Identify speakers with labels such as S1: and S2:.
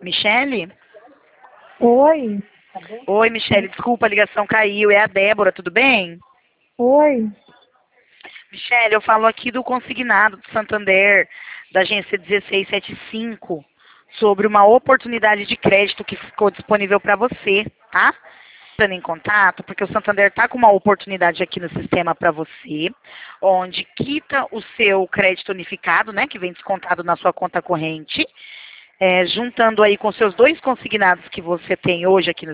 S1: Michele?
S2: Oi,
S1: Oi, Michele, desculpa, a ligação caiu. É a Débora, tudo bem?
S2: oi.
S1: Michele, eu falo aqui do consignado do Santander, da agência 1675, sobre uma oportunidade de crédito que ficou disponível para você, tá? Entrando em contato, porque o Santander está com uma oportunidade aqui no sistema para você, onde quita o seu crédito unificado, né, que vem descontado na sua conta corrente, juntando aí com seus dois consignados que você tem hoje aqui no